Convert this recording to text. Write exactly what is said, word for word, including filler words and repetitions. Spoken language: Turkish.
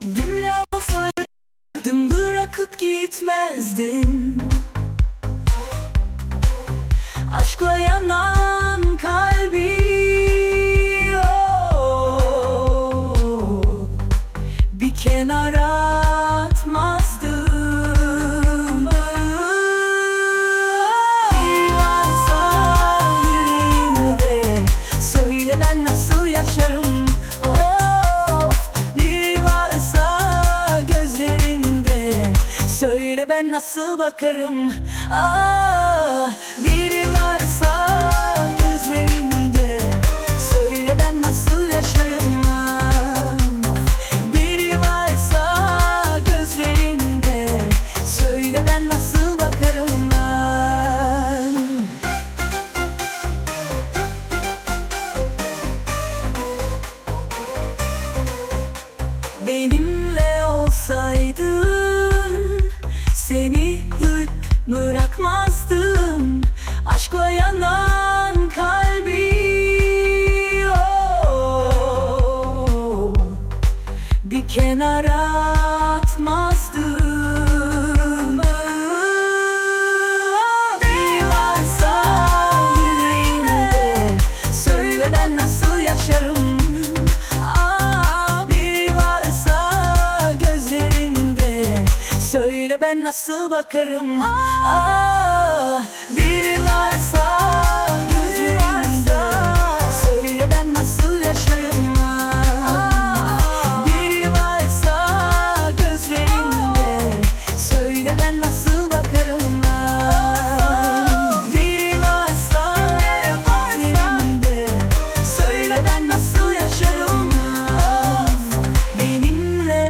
Dünya olsaydım bırakıp gitmezdim. Aşkla yanan kalbi oh, bir kenara atmazdım. Bir varsa yüreğimde, söyle ben nasıl yaşarım. Oh, bir varsa gözlerinde, söyle ben nasıl bakarım. Ah, biri varsa gözlerinde, söyle ben nasıl yaşarım. Ah, biri varsa gözlerinde, söyle ben nasıl bakarım. Ah. Benimle olsaydın seni hiç bırakmazdım. Aşkla yanan kalbi oh, bir kenara atmazdım. Bir varsa yüreğimde, söyle ben nasıl yaşarım. Ah, bir varsa gözlerinde, söyle ben nasıl bakarım. Ah, biri varsa